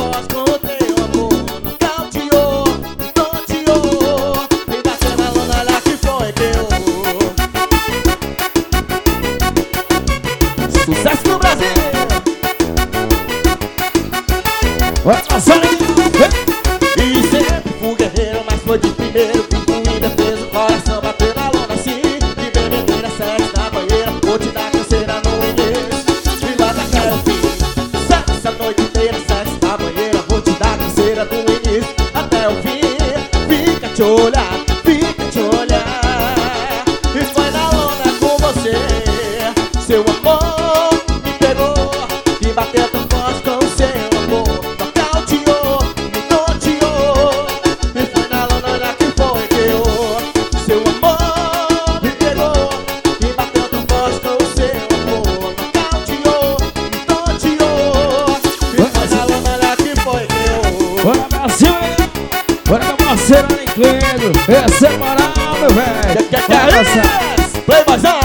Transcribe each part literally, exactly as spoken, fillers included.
voz com o teu amor. Nocauteou, tonteou. Me bateu na lona, olha que foi que eu. Sucesso no Brasil. Vai passar. E sempre fui guerreiro, mas foi de primeiro. Fico em defesa, o coração bateu na lona assim. De bebedeira, sexo na banheira. Vou te dar canseira no início e logo até o fim. Sexo a noite inteira, sexo na banheira. Vou te dar canseira do início até o fim. Fica te olhar, fica te olhar. E foi na lona com você. Seu amor me pegou e bateu tão forte com o seu amor. Nocauteou, me tonteou. E foi na lona, olha que foi que eu. Seu amor me pegou e bateu tão forte com o seu amor. Nocauteou, me tonteou. E foi na lona, olha que foi que eu. Bora pra cima, hein? Bora meu parceiro aí, Cledo. Essa é moral, meu velho. Que que que Bora é dançar. isso? Playboyzão.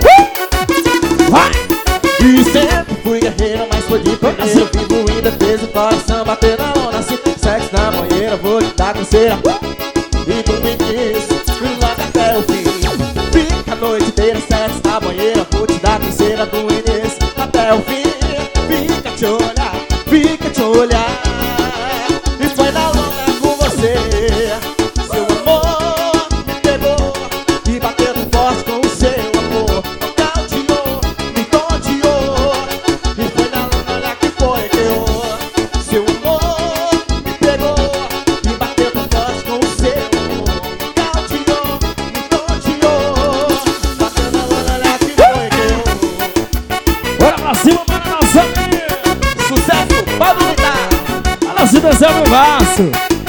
Vai! E sempre fui guerreiro, mas foi de primeiro. Vivo em defesa, o coração bateu na lona assim. Sexo na banheira, vou te dar canseira. E tu me disse, e logo até o fim. Fica a noite inteira, sexo na banheira. Vou te dar canseira do início até o fim. Fica te olhar, fica te olhar. E foi na lona com você. Seu amor me pegou e bateu tão forte com o seu amor. Nocauteou, me tonteou. E foi na lona, olha que foi que eu. Seu amor me pegou e bateu tão forte com o seu amor. Nocauteou, me tonteou. Bateu na lona, olha que foi que eu. Bora pra cima, bora dançar, menino. Sucesso, Pablo Vittar. Olha se dançar meu vaso.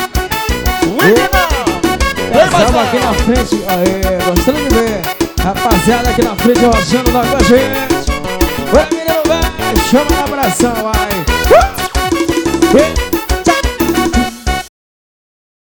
Winner. Estamos aqui na frente, aê, gostando de ver. Rapaziada aqui na frente, rochando lá com a gente. Vai, menino, vai, chama na abração, vai. Uh!